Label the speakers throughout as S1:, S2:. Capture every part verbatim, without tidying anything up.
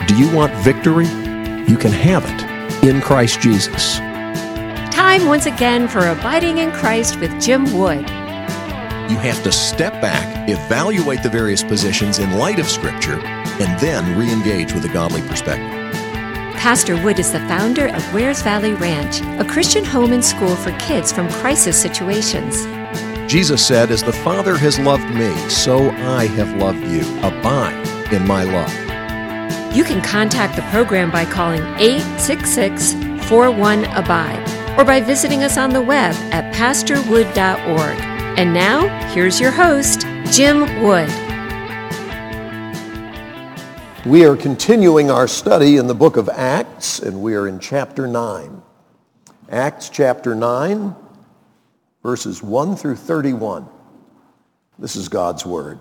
S1: Do you want victory? You can have it in Christ Jesus.
S2: Time once again for Abiding in Christ with Jim Wood.
S1: You have to step back, evaluate the various positions in light of Scripture, and then re-engage with a godly perspective.
S2: Pastor Wood is the founder of Wares Valley Ranch, a Christian home and school for kids from crisis situations.
S1: Jesus said, "As the Father has loved me, so I have loved you. Abide in my love."
S2: You can contact the program by calling eight six six, four one, A B I D E or by visiting us on the web at pastor wood dot org. And now, here's your host, Jim Wood.
S3: We are continuing our study in the book of Acts, and we are in chapter nine. Acts chapter nine, verses one through thirty-one. This is God's word.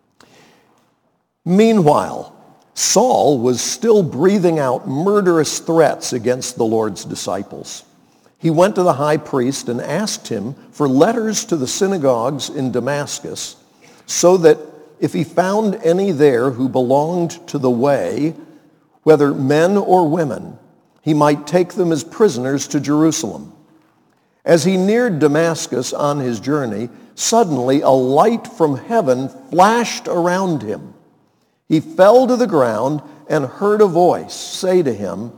S3: Meanwhile, Saul was still breathing out murderous threats against the Lord's disciples. He went to the high priest and asked him for letters to the synagogues in Damascus, so that if he found any there who belonged to the way, whether men or women, he might take them as prisoners to Jerusalem. As he neared Damascus on his journey, suddenly a light from heaven flashed around him. He fell to the ground and heard a voice say to him,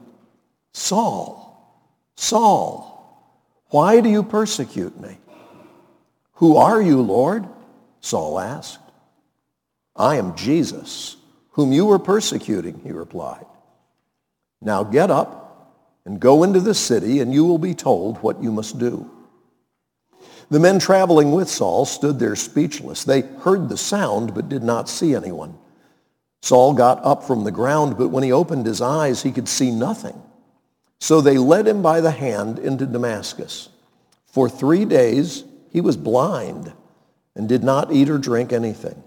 S3: "Saul, Saul, why do you persecute me?" "Who are you, Lord?" Saul asked. "I am Jesus, whom you were persecuting," he replied. "Now get up and go into the city, and you will be told what you must do." The men traveling with Saul stood there speechless. They heard the sound but did not see anyone. Saul got up from the ground, but when he opened his eyes, he could see nothing. So they led him by the hand into Damascus. For three days he was blind and did not eat or drink anything.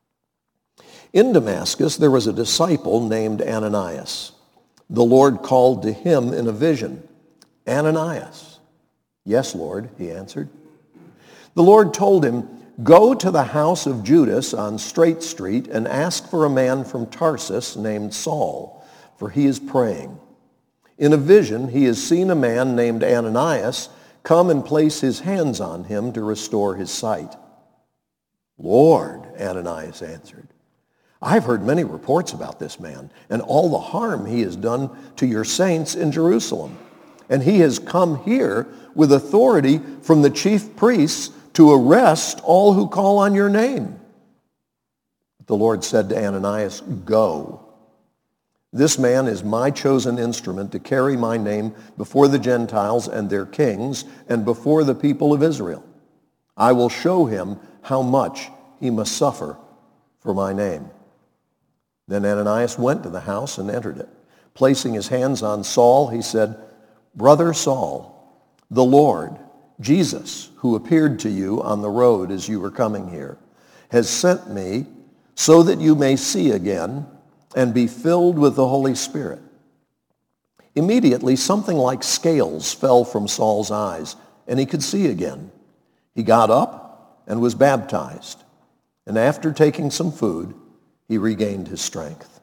S3: In Damascus there was a disciple named Ananias. The Lord called to him in a vision, "Ananias." "Yes, Lord," he answered. The Lord told him, "Go to the house of Judas on Straight Street and ask for a man from Tarsus named Saul, for he is praying. In a vision, he has seen a man named Ananias come and place his hands on him to restore his sight." "Lord," Ananias answered, "I've heard many reports about this man and all the harm he has done to your saints in Jerusalem. And he has come here with authority from the chief priests to arrest all who call on your name." The Lord said to Ananias, "Go. This man is my chosen instrument to carry my name before the Gentiles and their kings and before the people of Israel. I will show him how much he must suffer for my name." Then Ananias went to the house and entered it. Placing his hands on Saul, he said, "Brother Saul, the Lord, Jesus, who appeared to you on the road as you were coming here, has sent me so that you may see again and be filled with the Holy Spirit." Immediately, something like scales fell from Saul's eyes, and he could see again. He got up and was baptized, and after taking some food, he regained his strength.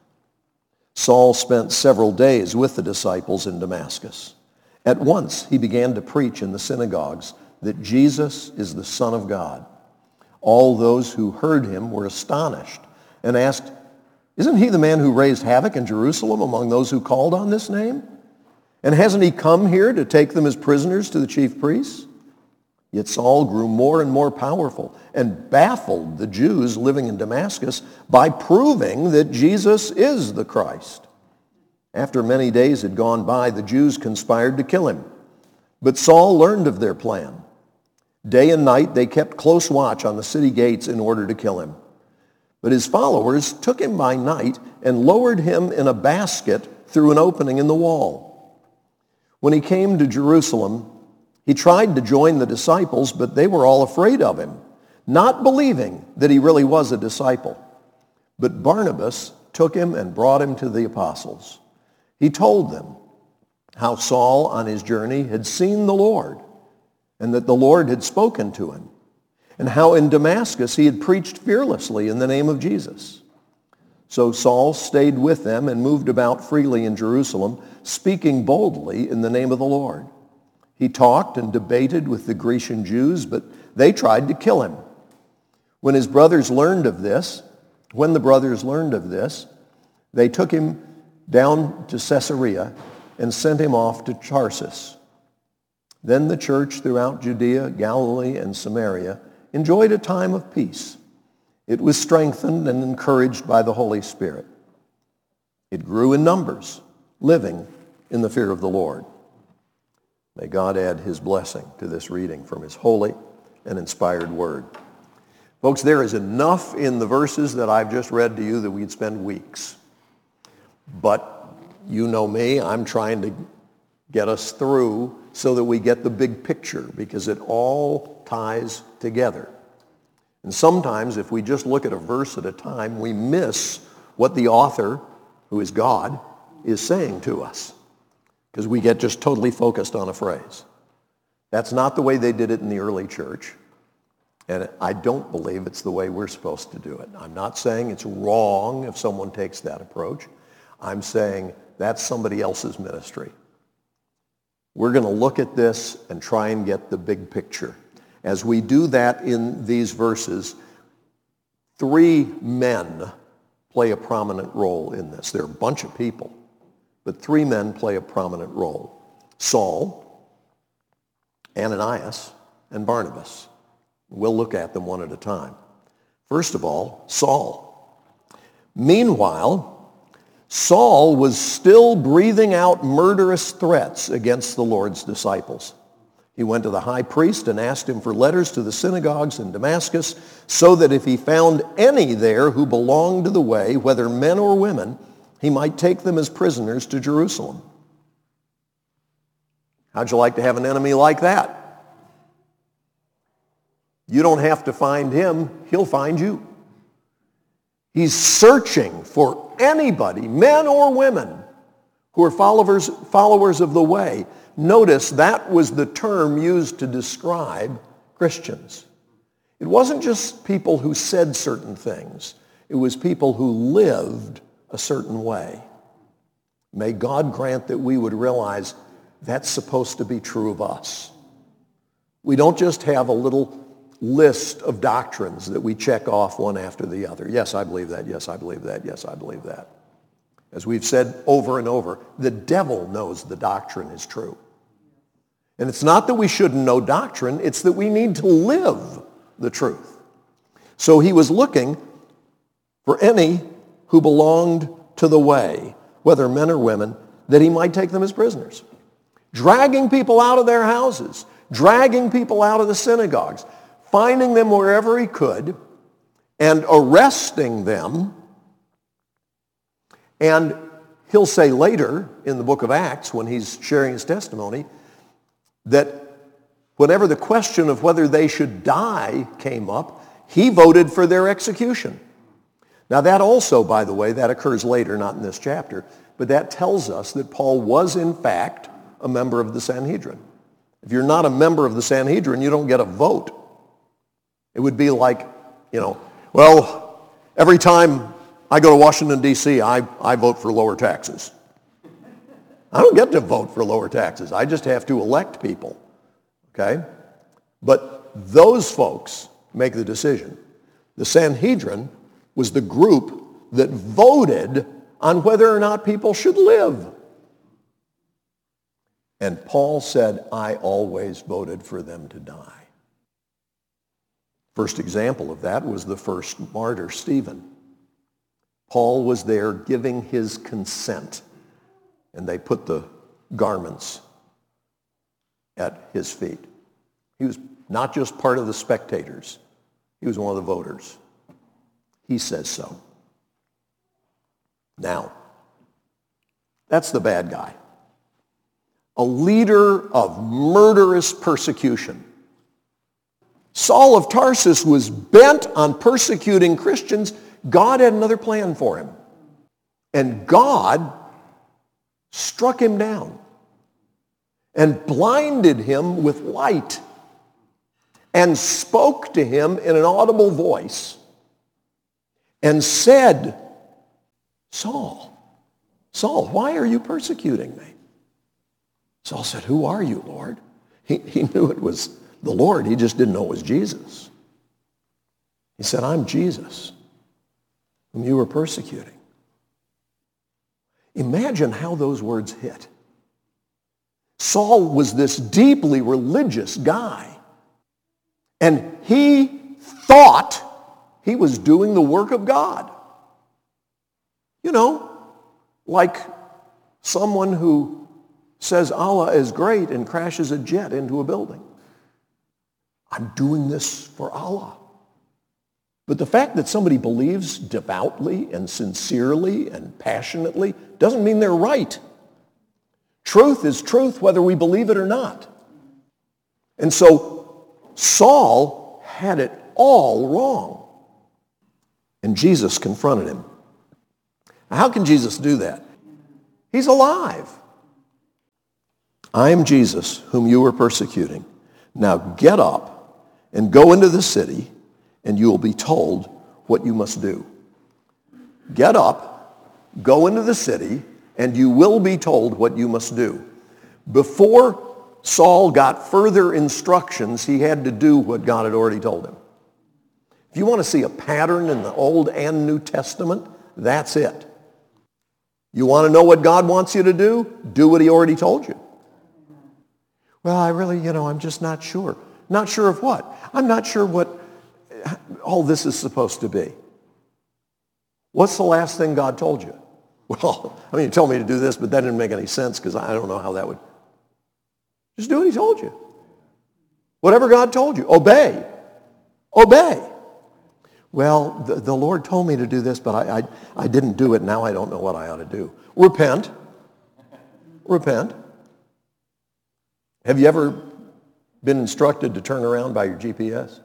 S3: Saul spent several days with the disciples in Damascus. At once, he began to preach in the synagogues that Jesus is the Son of God. All those who heard him were astonished and asked, "Isn't he the man who raised havoc in Jerusalem among those who called on this name? And hasn't he come here to take them as prisoners to the chief priests?" Yet Saul grew more and more powerful and baffled the Jews living in Damascus by proving that Jesus is the Christ. After many days had gone by, the Jews conspired to kill him. But Saul learned of their plan. Day and night they kept close watch on the city gates in order to kill him. But his followers took him by night and lowered him in a basket through an opening in the wall. When he came to Jerusalem, he tried to join the disciples, but they were all afraid of him, not believing that he really was a disciple. But Barnabas took him and brought him to the apostles. He told them how Saul on his journey had seen the Lord and that the Lord had spoken to him, and how in Damascus he had preached fearlessly in the name of Jesus. So Saul stayed with them and moved about freely in Jerusalem, speaking boldly in the name of the Lord. He talked and debated with the Grecian Jews, but they tried to kill him. When his brothers learned of this, when the brothers learned of this, they took him down to Caesarea and sent him off to Tarsus. Then the church throughout Judea, Galilee, and Samaria enjoyed a time of peace. It was strengthened and encouraged by the Holy Spirit. It grew in numbers, living in the fear of the Lord. May God add his blessing to this reading from his holy and inspired word. Folks, there is enough in the verses that I've just read to you that we'd spend weeks. But you know me, I'm trying to get us through so that we get the big picture, because it all ties together. And sometimes if we just look at a verse at a time, we miss what the author, who is God, is saying to us, because we get just totally focused on a phrase. That's not the way they did it in the early church, and I don't believe it's the way we're supposed to do it. I'm not saying it's wrong if someone takes that approach. I'm saying that's somebody else's ministry. We're going to look at this and try and get the big picture. As we do that in these verses, three men play a prominent role in this. There are a bunch of people, but three men play a prominent role. Saul, Ananias, and Barnabas. We'll look at them one at a time. First of all, Saul. Meanwhile, Saul was still breathing out murderous threats against the Lord's disciples. He went to the high priest and asked him for letters to the synagogues in Damascus, so that if he found any there who belonged to the way, whether men or women, he might take them as prisoners to Jerusalem. How'd you like to have an enemy like that? You don't have to find him, he'll find you. He's searching for anybody, men or women, who are followers, followers of the way. Notice that was the term used to describe Christians. It wasn't just people who said certain things. It was people who lived a certain way. May God grant that we would realize that's supposed to be true of us. We don't just have a little list of doctrines that we check off one after the other. Yes, I believe that. Yes, I believe that. Yes, I believe that. As we've said over and over, the devil knows the doctrine is true. And it's not that we shouldn't know doctrine, it's that we need to live the truth. So he was looking for any who belonged to the way, whether men or women, that he might take them as prisoners. Dragging people out of their houses, dragging people out of the synagogues, finding them wherever he could, and arresting them. And he'll say later in the book of Acts, when he's sharing his testimony, that whenever the question of whether they should die came up, he voted for their execution. Now that also, by the way, that occurs later, not in this chapter, but that tells us that Paul was in fact a member of the Sanhedrin. If you're not a member of the Sanhedrin, you don't get a vote. It would be like, you know, well, every time I go to Washington, D C, I, I vote for lower taxes. I don't get to vote for lower taxes. I just have to elect people, okay? But those folks make the decision. The Sanhedrin was the group that voted on whether or not people should live. And Paul said, I always voted for them to die. First example of that was the first martyr, Stephen. Paul was there giving his consent, and they put the garments at his feet. He was not just part of the spectators. He was one of the voters. He says so. Now, that's the bad guy. A leader of murderous persecution. Saul of Tarsus was bent on persecuting Christians. God had another plan for him. And God struck him down and blinded him with light and spoke to him in an audible voice and said Saul, Saul, why are you persecuting me? Saul said, who are you, Lord? He, he knew it was the Lord. He just didn't know it was Jesus. He said, I'm Jesus, whom you were persecuting. Imagine how those words hit. Saul was this deeply religious guy, and he thought he was doing the work of God. You know, like someone who says Allah is great and crashes a jet into a building. I'm doing this for Allah. But the fact that somebody believes devoutly and sincerely and passionately doesn't mean they're right. Truth is truth whether we believe it or not. And so Saul had it all wrong. And Jesus confronted him. Now, how can Jesus do that? He's alive. I am Jesus, whom you were persecuting. Now get up and go into the city, and you will be told what you must do. Get up, go into the city, and you will be told what you must do. Before Saul got further instructions, he had to do what God had already told him. If you want to see a pattern in the Old and New Testament, that's it. You want to know what God wants you to do? Do what he already told you. Well, I really, you know, I'm just not sure. Not sure of what? I'm not sure what all this is supposed to be. What's the last thing God told you? Well, I mean, he told me to do this, but that didn't make any sense because I don't know how that would. Just do what he told you. Whatever God told you, obey. Obey. Well, the, the Lord told me to do this, but I, I, I didn't do it. Now I don't know what I ought to do. Repent. Repent. Have you ever been instructed to turn around by your G P S?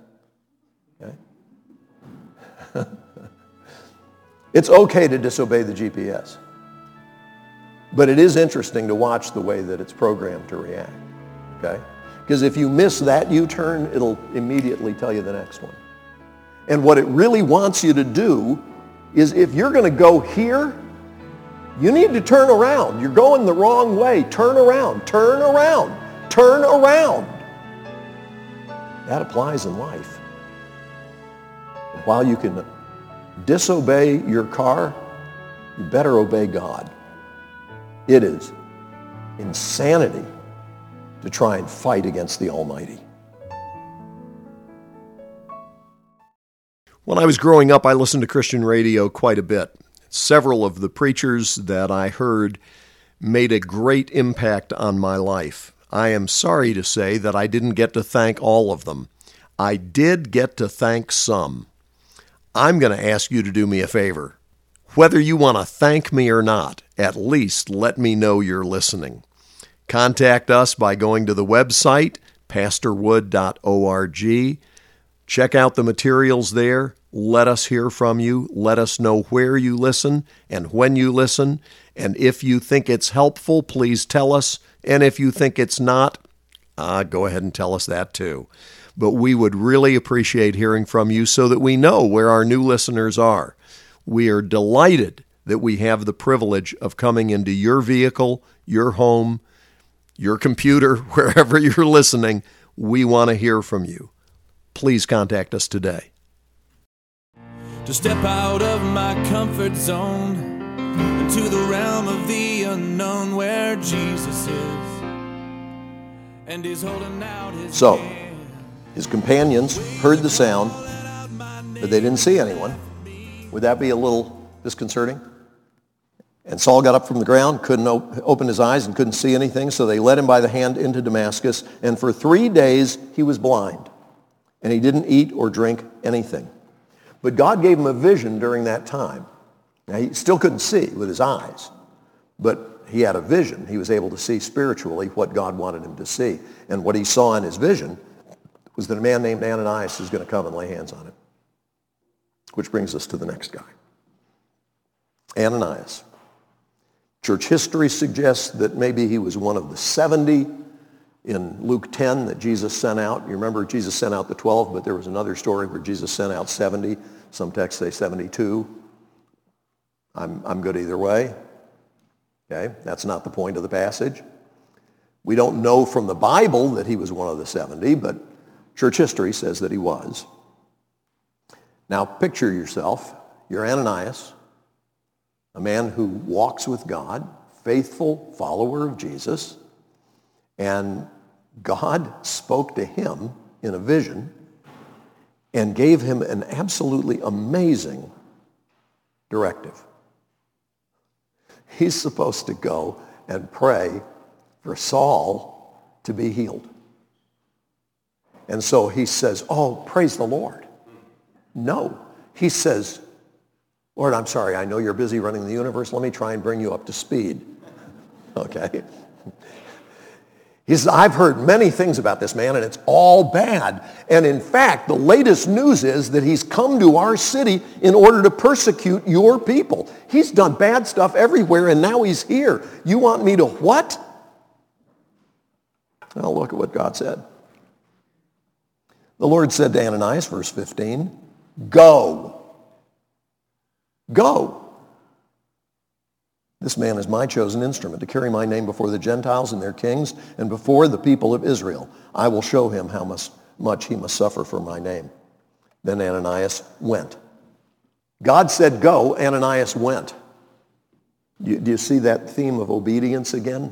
S3: Okay. It's okay to disobey the G P S. But it is interesting to watch the way that it's programmed to react. Okay? Because if you miss that U-turn, it'll immediately tell you the next one. And what it really wants you to do is if you're going to go here, you need to turn around. You're going the wrong way. Turn around. Turn around. Turn around. That applies in life. And while you can disobey your car, you better obey God. It is insanity to try and fight against the Almighty. When I was growing up, I listened to Christian radio quite a bit. Several of the preachers that I heard made a great impact on my life. I am sorry to say that I didn't get to thank all of them. I did get to thank some. I'm going to ask you to do me a favor. Whether you want to thank me or not, at least let me know you're listening. Contact us by going to the website, pastor wood dot org. Check out the materials there. Let us hear from you. Let us know where you listen and when you listen. And if you think it's helpful, please tell us. And if you think it's not, uh, go ahead and tell us that too. But we would really appreciate hearing from you so that we know where our new listeners are. We are delighted that we have the privilege of coming into your vehicle, your home, your computer, wherever you're listening. We want to hear from you. Please contact us today.
S4: To step out of my comfort zone into the realm of the unknown where Jesus is and he's holding out his
S3: So,
S4: hand.
S3: His companions heard the sound, but they didn't see anyone. Would that be a little disconcerting? And Saul got up from the ground, couldn't op- open his eyes and couldn't see anything, so they led him by the hand into Damascus, and for three days he was blind, and he didn't eat or drink anything. But God gave him a vision during that time. Now, he still couldn't see with his eyes, but he had a vision. He was able to see spiritually what God wanted him to see. And what he saw in his vision was that a man named Ananias is going to come and lay hands on him. Which brings us to the next guy. Ananias. Church history suggests that maybe he was one of the seventy in Luke ten that Jesus sent out. You remember Jesus sent out the twelve, but there was another story where Jesus sent out seventy. Some texts say seventy-two. I'm, I'm good either way. Okay, that's not the point of the passage. We don't know from the Bible that he was one of the seventy, but church history says that he was. Now picture yourself, you're Ananias, a man who walks with God, faithful follower of Jesus, and God spoke to him in a vision and gave him an absolutely amazing directive. He's supposed to go and pray for Saul to be healed. And so he says, oh, praise the Lord. No, he says, Lord, I'm sorry, I know you're busy running the universe. Let me try and bring you up to speed. Okay? He says, I've heard many things about this man, and it's all bad. And in fact, the latest news is that he's come to our city in order to persecute your people. He's done bad stuff everywhere, and now he's here. You want me to what? Well, look at what God said. The Lord said to Ananias, verse fifteen, go. Go. This man is my chosen instrument to carry my name before the Gentiles and their kings and before the people of Israel. I will show him how much he must suffer for my name. Then Ananias went. God said go, Ananias went. Do you see that theme of obedience again?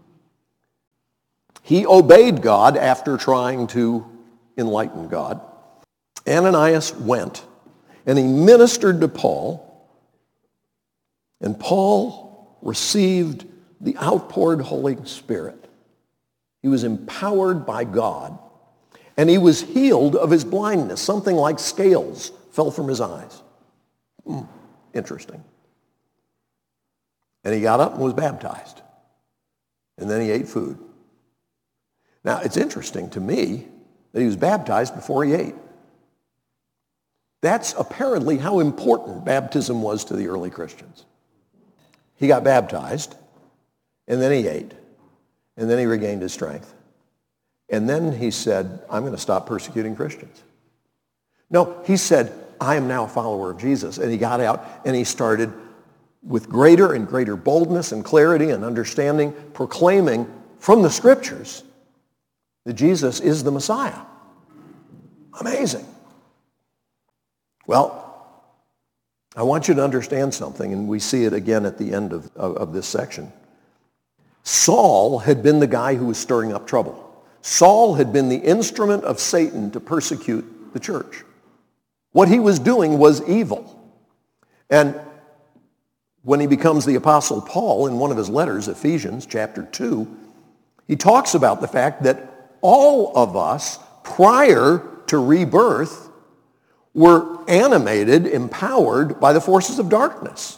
S3: He obeyed God after trying to enlighten God. Ananias went, and he ministered to Paul, and Paul received the outpoured Holy Spirit. He was empowered by God, and he was healed of his blindness. Something like scales fell from his eyes. Hmm, interesting. And he got up and was baptized. And then he ate food. Now, it's interesting to me that he was baptized before he ate. That's apparently how important baptism was to the early Christians. He got baptized, and then he ate, and then he regained his strength. And then he said, I'm going to stop persecuting Christians. No, he said, I am now a follower of Jesus. And he got out, and he started with greater and greater boldness and clarity and understanding, proclaiming from the Scriptures that Jesus is the Messiah. Amazing. Well, I want you to understand something, and we see it again at the end of, of, of this section. Saul had been the guy who was stirring up trouble. Saul had been the instrument of Satan to persecute the church. What he was doing was evil. And when he becomes the Apostle Paul in one of his letters, Ephesians chapter two, he talks about the fact that all of us, prior to rebirth, were animated, empowered by the forces of darkness.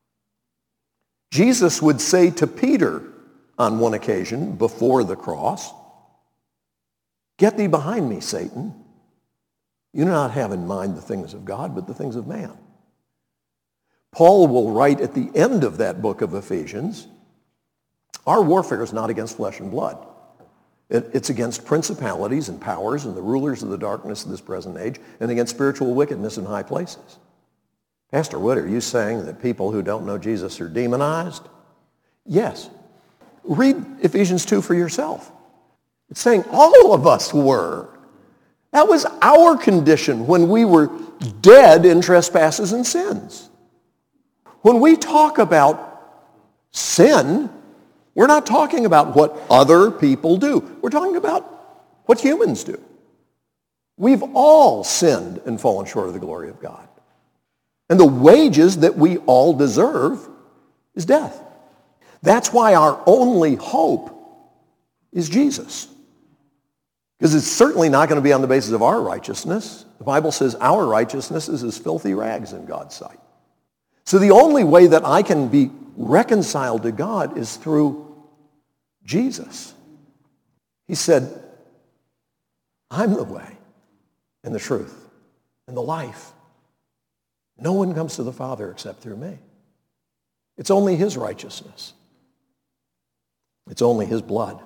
S3: Jesus would say to Peter on one occasion before the cross, get thee behind me, Satan. You do not have in mind the things of God, but the things of man. Paul will write at the end of that book of Ephesians, our warfare is not against flesh and blood. It's against principalities and powers and the rulers of the darkness of this present age and against spiritual wickedness in high places. Pastor Wood, are you saying that people who don't know Jesus are demonized? Yes. Read Ephesians two for yourself. It's saying all of us were. That was our condition when we were dead in trespasses and sins. When we talk about sin, we're not talking about what other people do. We're talking about what humans do. We've all sinned and fallen short of the glory of God. And the wages that we all deserve is death. That's why our only hope is Jesus. Because it's certainly not going to be on the basis of our righteousness. The Bible says our righteousness is as filthy rags in God's sight. So the only way that I can be reconciled to God is through Jesus. He said, I'm the way and the truth and the life. No one comes to the Father except through me. It's only his righteousness. It's only his blood.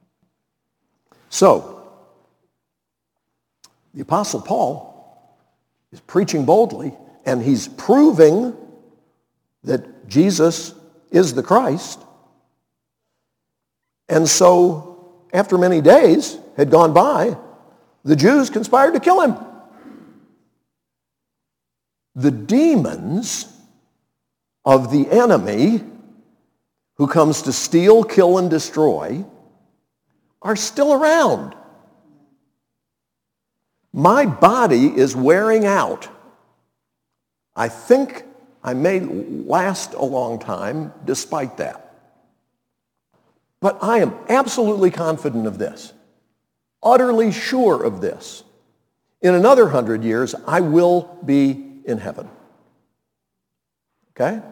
S3: So, the Apostle Paul is preaching boldly, and he's proving that Jesus is the Christ. And so, after many days had gone by, the Jews conspired to kill him. The demons of the enemy who comes to steal, kill, and destroy are still around. My body is wearing out. I think I may last a long time despite that. But I am absolutely confident of this, utterly sure of this. In another hundred years, I will be in heaven. Okay?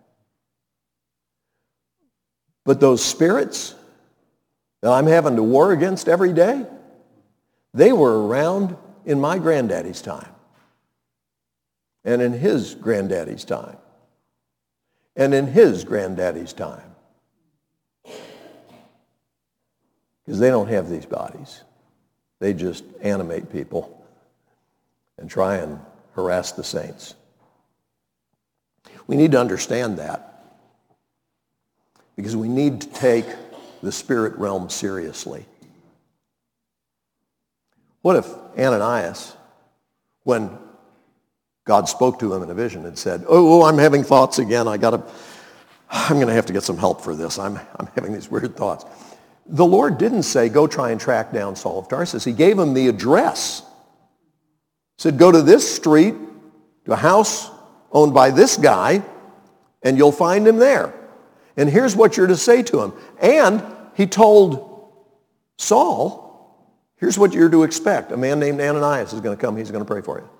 S3: But those spirits that I'm having to war against every day, they were around in my granddaddy's time, and in his granddaddy's time, and in his granddaddy's time. Because they don't have these bodies. They just animate people and try and harass the saints. We need to understand that, because we need to take the spirit realm seriously. What if Ananias, when God spoke to him in a vision and said, oh, oh I'm having thoughts again, I gotta, I'm going to have to get some help for this. I'm, I'm having these weird thoughts. The Lord didn't say, go try and track down Saul of Tarsus. He gave him the address. He said, go to this street, to a house owned by this guy, and you'll find him there. And here's what you're to say to him. And he told Saul, here's what you're to expect. A man named Ananias is going to come. He's going to pray for you.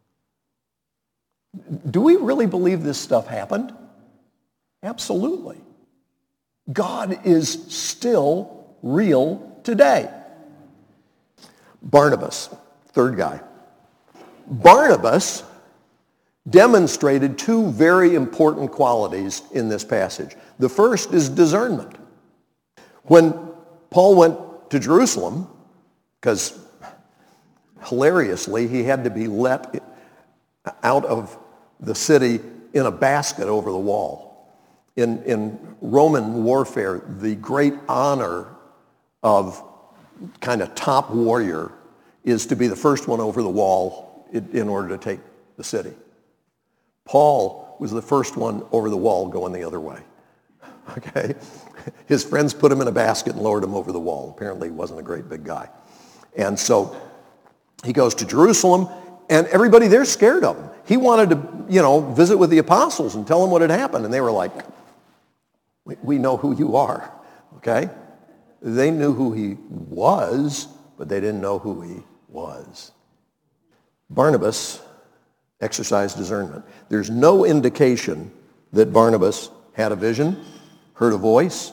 S3: Do we really believe this stuff happened? Absolutely. God is still real today. Barnabas, third guy. Barnabas demonstrated two very important qualities in this passage. The first is discernment. When Paul went to Jerusalem, because hilariously he had to be let out of the city in a basket over the wall. In, in Roman warfare, the great honor of kind of top warrior is to be the first one over the wall in, in order to take the city. Paul was the first one over the wall going the other way. Okay? His friends put him in a basket and lowered him over the wall. Apparently he wasn't a great big guy. And so he goes to Jerusalem, and everybody there's scared of him. He wanted to, you know, visit with the apostles and tell them what had happened, and they were like, we, we know who you are, okay? They knew who he was, but they didn't know who he was. Barnabas exercised discernment. There's no indication that Barnabas had a vision, heard a voice,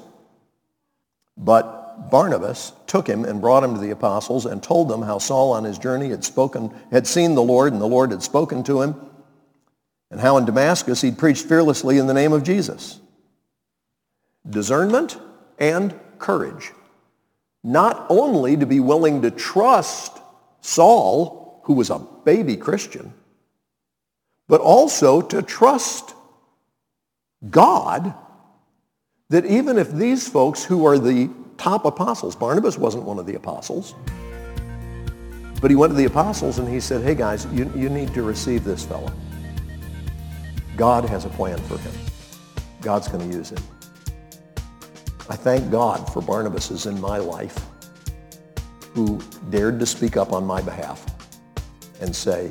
S3: but Barnabas took him and brought him to the apostles and told them how Saul on his journey had spoken, had seen the Lord, and the Lord had spoken to him, and how in Damascus he'd preached fearlessly in the name of Jesus. Discernment and courage. Not only to be willing to trust Saul, who was a baby Christian, but also to trust God, that even if these folks who are the top apostles, Barnabas wasn't one of the apostles, but he went to the apostles and he said, hey guys, you, you need to receive this fellow. God has a plan for him. God's going to use him. I thank God for Barnabases in my life who dared to speak up on my behalf and say,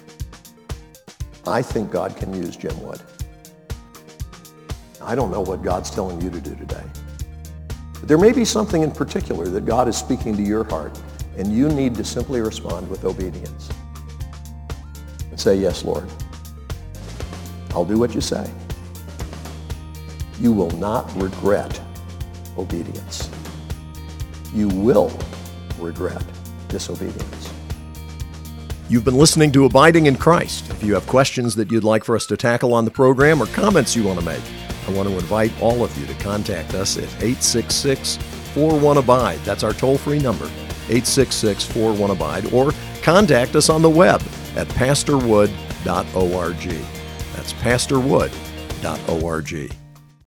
S3: I think God can use Jim Wood. I don't know what God's telling you to do today. But there may be something in particular that God is speaking to your heart, and you need to simply respond with obedience. And say, yes, Lord, I'll do what you say. You will not regret obedience. You will regret disobedience.
S1: You've been listening to Abiding in Christ. If you have questions that you'd like for us to tackle on the program or comments you want to make, I want to invite all of you to contact us at eight six six, four one, ABIDE. That's our toll-free number, eight six six, four one, ABIDE, or contact us on the web at pastor wood dot org. That's pastor wood dot org.